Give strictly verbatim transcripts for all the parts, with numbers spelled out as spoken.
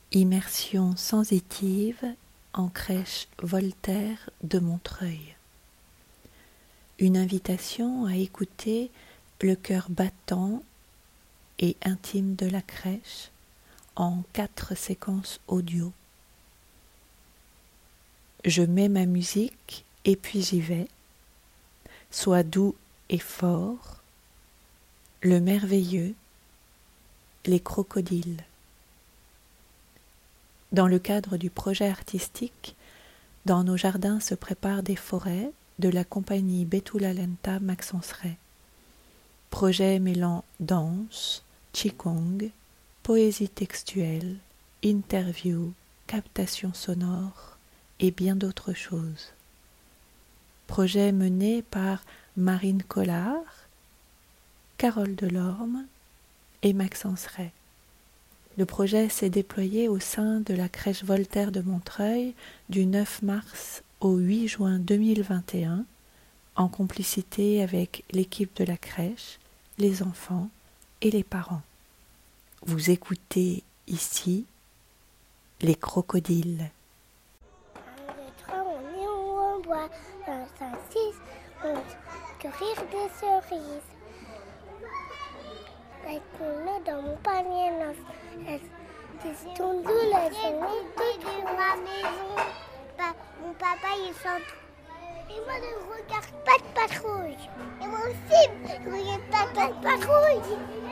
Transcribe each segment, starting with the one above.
Immersion sensitive en crèche Voltaire de Montreuil. Une invitation à écouter le cœur battant et intime de la crèche en quatre séquences audio. Je mets ma musique et puis j'y vais. Sois doux et fort, le merveilleux, les crocodiles. Dans le cadre du projet artistique, Dans nos jardins se préparent des forêts de la compagnie Betula Lenta Maxence Ray. Projet mêlant danse, qigong, poésie textuelle, interview, captation sonore et bien d'autres choses. Projet mené par Marine Collard, Carole Delorme et Maxence Ray. Le projet s'est déployé au sein de la crèche Voltaire de Montreuil du neuf mars au huit juin deux mille vingt et un, en complicité avec l'équipe de la crèche, les enfants et les parents. Vous écoutez ici les crocodiles. un, deux, trois, on est où on boit. un, cinq, six, on cueillir des cerises. Elles sont dans mon panier neuf. Elles sont douces, elles sont toutes dans ma maison. Pa- mon papa, il chante. Et moi, je ne regarde pas de patrouille. Et moi aussi, je ne regarde pas de patrouille.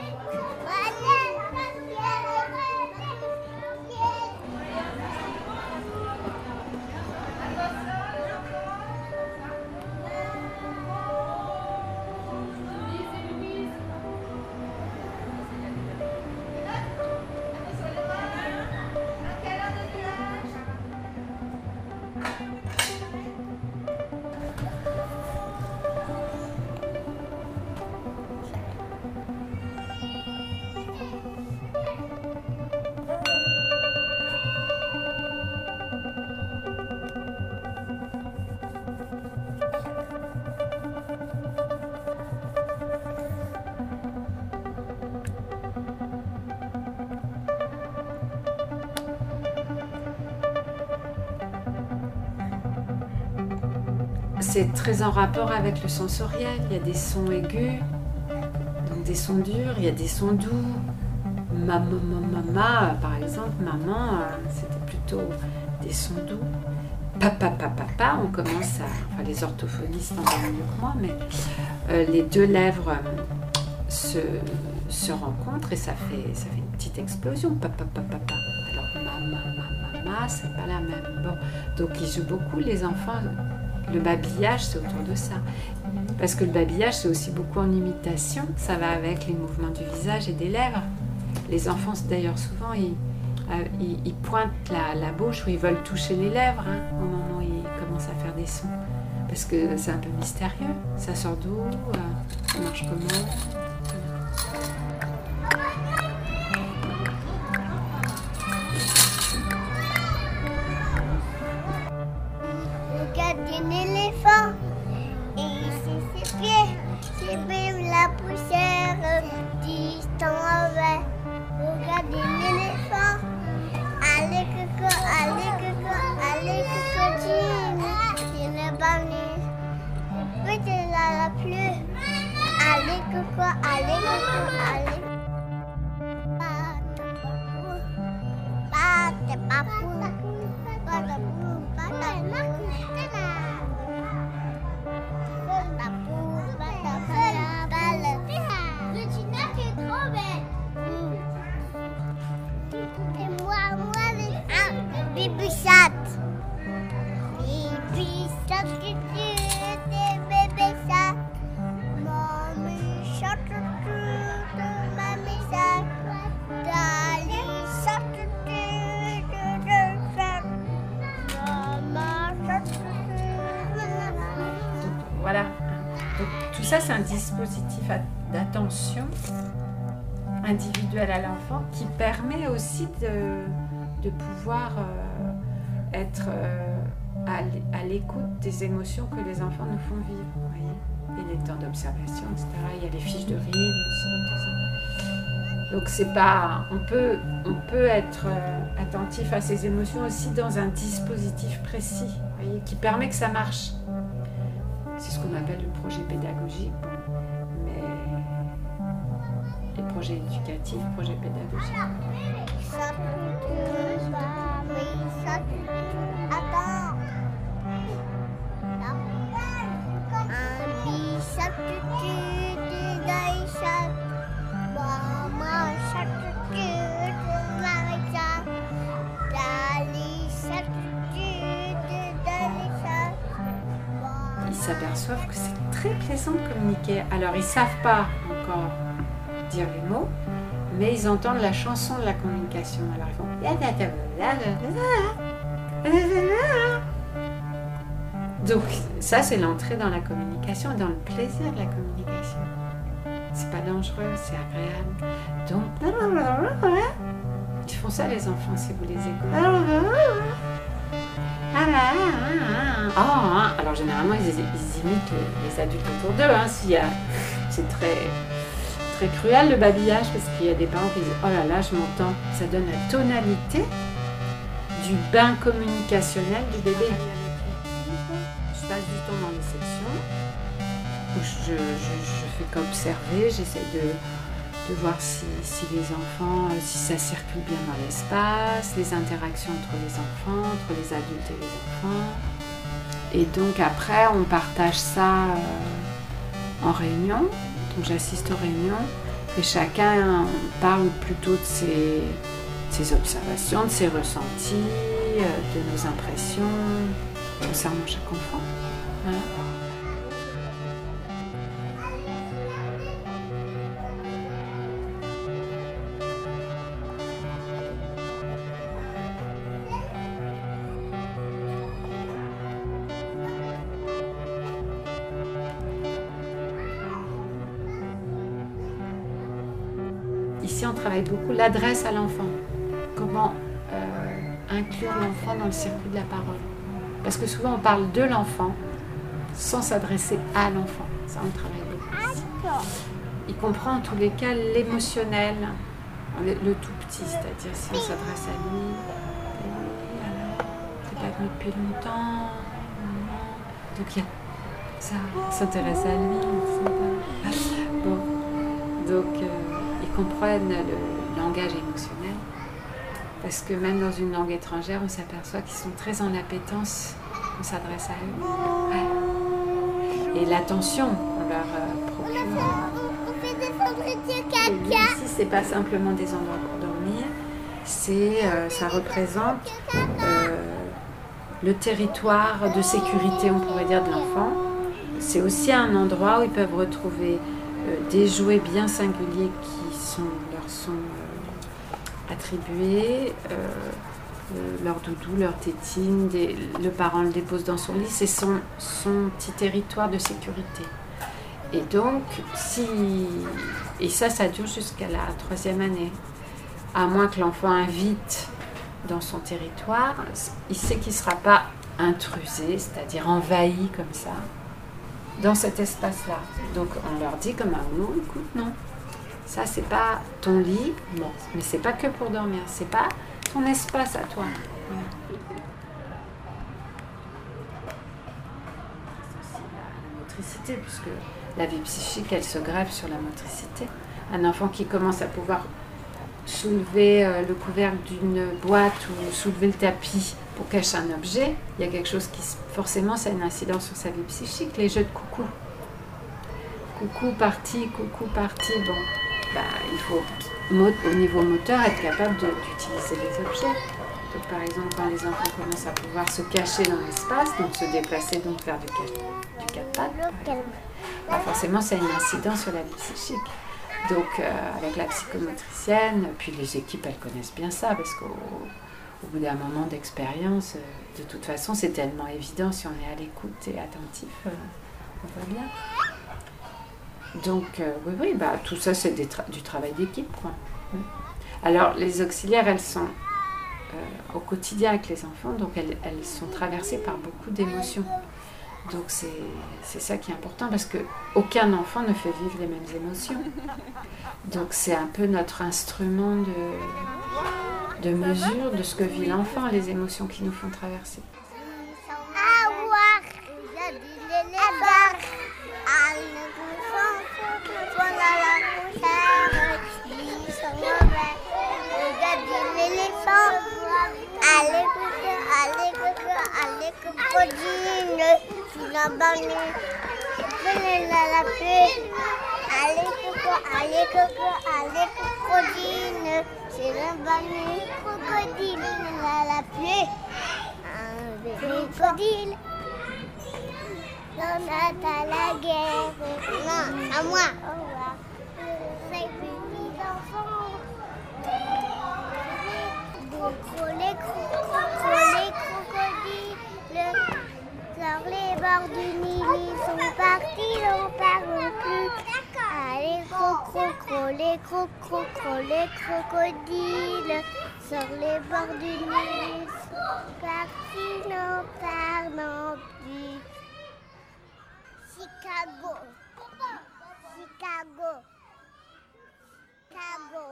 C'est très en rapport avec le sensoriel. Il y a des sons aigus, donc des sons durs, il y a des sons doux. Maman, maman, par exemple, maman, c'était plutôt des sons doux. Papa, papa, papa, on commence à... Enfin, les orthophonistes en parlent mieux que moi, mais euh, les deux lèvres se, se rencontrent et ça fait, ça fait une petite explosion. Papa, papa, papa. Alors, maman, maman, maman, c'est pas la même. Bon, donc ils jouent beaucoup, les enfants. Le babillage, c'est autour de ça. Parce que le babillage, c'est aussi beaucoup en imitation. Ça va avec les mouvements du visage et des lèvres. Les enfants, d'ailleurs, souvent, ils, euh, ils, ils pointent la, la bouche ou ils veulent toucher les lèvres hein, au moment où ils commencent à faire des sons. Parce que c'est un peu mystérieux. Ça sort d'où euh, ça marche comment? Un éléphant et c'est ses pieds, c'est même la poussière du temps vert. Regarde un éléphant, allez coco, allez coco, allez cocodine, il n'est pas venu, peut-être là la pluie, allez coco, allez coco, allez. Pas de papou, pas de papou, pas de papou. Et moi, moi, un bébé chat. Bébé chat, tu es bébé chat. Mamie chat, tu es mamie chat. Daddy chat, tu es chat. Maman chat, tu es Voilà. Donc, tout ça, c'est un dispositif d'attention individuelle à l'enfant qui permet aussi de, de pouvoir euh, être euh, à l'écoute des émotions que les enfants nous font vivre. Vous voyez, et les temps d'observation, et cetera. Il y a les fiches de rythme aussi, tout ça. Donc c'est pas, on peut, on peut être euh, attentif à ses émotions aussi dans un dispositif précis, vous voyez, qui permet que ça marche. C'est ce qu'on appelle le projet pédagogique, bon, mais les projets éducatifs, projets pédagogiques. Attends. Ils s'aperçoivent que c'est très plaisant de communiquer. Alors ils ne savent pas encore dire les mots, mais ils entendent la chanson de la communication. Alors ils font... Donc ça c'est l'entrée dans la communication et dans le plaisir de la communication. C'est pas dangereux, c'est agréable. Donc ils font ça les enfants si vous les écoutez. Oh, alors généralement ils, ils imitent les adultes autour d'eux. Hein, s'il y a, c'est très, très cruel le babillage parce qu'il y a des parents qui disent oh là là je m'entends. Ça donne la tonalité du bain communicationnel du bébé. Je passe du temps dans les sections où je, je, je fais qu'observer, j'essaie de, de voir si, si les enfants, si ça circule bien dans l'espace, les interactions entre les enfants, entre les adultes et les enfants. Et donc après, on partage ça euh, en réunion. Donc j'assiste aux réunions et chacun parle plutôt de ses, ses observations, de ses ressentis, euh, de nos impressions concernant chaque enfant. Voilà. Ici, on travaille beaucoup l'adresse à l'enfant. Comment euh, inclure l'enfant dans le circuit de la parole. Parce que souvent, on parle de l'enfant sans s'adresser à l'enfant. Ça, on travaille beaucoup ici. Il comprend en tous les cas l'émotionnel, le, le tout petit, c'est-à-dire si on s'adresse à lui, t'es pas venu depuis longtemps. Donc, il y a ça, il s'intéresse à lui. Bon, donc... Euh, comprennent le langage émotionnel parce que même dans une langue étrangère on s'aperçoit qu'ils sont très en appétence, on s'adresse à eux ouais. Et l'attention qu'on leur euh, procure et ici c'est pas simplement des endroits pour dormir, c'est euh, ça représente euh, le territoire de sécurité on pourrait dire de l'enfant. C'est aussi un endroit où ils peuvent retrouver euh, des jouets bien singuliers qui Sont, leur sont euh, attribués, euh, euh, leur doudou, leur tétine, des, le parent le dépose dans son lit, c'est son, son petit territoire de sécurité. Et donc, si, et ça, ça dure jusqu'à la troisième année, à moins que l'enfant invite dans son territoire, il sait qu'il ne sera pas intrusé, c'est-à-dire envahi comme ça, dans cet espace-là. Donc, on leur dit comme un mot, écoute, non. Ça, c'est pas ton lit, bon, mais c'est pas que pour dormir, c'est pas ton espace à toi. Voilà. C'est aussi la, la motricité, puisque la vie psychique, elle se greffe sur la motricité. Un enfant qui commence à pouvoir soulever euh, le couvercle d'une boîte ou soulever le tapis pour cacher un objet, il y a quelque chose qui, forcément, ça a une incidence sur sa vie psychique. Les jeux de coucou. Coucou, parti, coucou, parti, bon. Bah, il faut, au niveau moteur, être capable de, d'utiliser les objets. Donc, par exemple, quand les enfants commencent à pouvoir se cacher dans l'espace, donc se déplacer, donc faire du, du quatre pattes, bah, forcément, ça a une incidence sur la vie psychique. Donc, euh, avec la psychomotricienne, puis les équipes, elles connaissent bien ça, parce qu'au au bout d'un moment d'expérience, de toute façon, c'est tellement évident, si on est à l'écoute et attentif, euh, on voit bien. Donc, euh, oui, oui, bah, tout ça, c'est des tra- du travail d'équipe, quoi. Alors, les auxiliaires, elles sont euh, au quotidien avec les enfants, donc elles, elles sont traversées par beaucoup d'émotions. Donc c'est, c'est ça qui est important parce qu'aucun enfant ne fait vivre les mêmes émotions. Donc c'est un peu notre instrument de, de mesure de ce que vit l'enfant, les émotions qui nous font traverser. La banane, venez là la pluie. Allez coco, allez coco, allez crocodile. C'est la banane, crocodile, là la pluie. Un crocodile. On attend la guerre. Non, à moi. Au revoir. C'est fini d'enfants. Les crocodiles, les crocodiles. Sur les bords du Nil, ils sont partis, ils n'en parlent plus. Allez, crocro, les crocro, les crocodiles. Sur les bords du Nil, ils sont partis, ils n'en parlent plus. Chicago, Chicago, Chicago.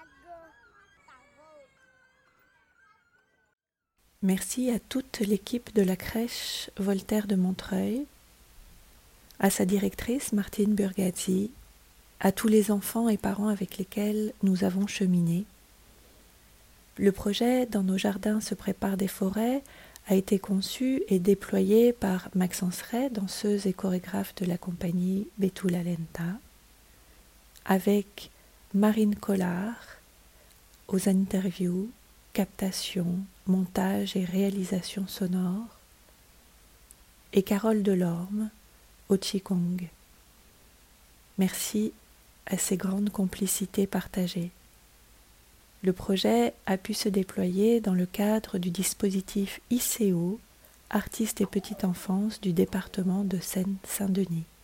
Merci à toute l'équipe de la crèche Voltaire de Montreuil, à sa directrice Martine Burgazzi, à tous les enfants et parents avec lesquels nous avons cheminé. Le projet Dans nos jardins se préparent des forêts a été conçu et déployé par Maxence Ray, danseuse et chorégraphe de la compagnie Betula Lenta, avec Marine Collard aux interviews, captation, montage et réalisation sonore, et Carole Delorme au Qigong. Merci à ces grandes complicités partagées. Le projet a pu se déployer dans le cadre du dispositif I C O, Artistes et Petite Enfance du département de Seine-Saint-Denis.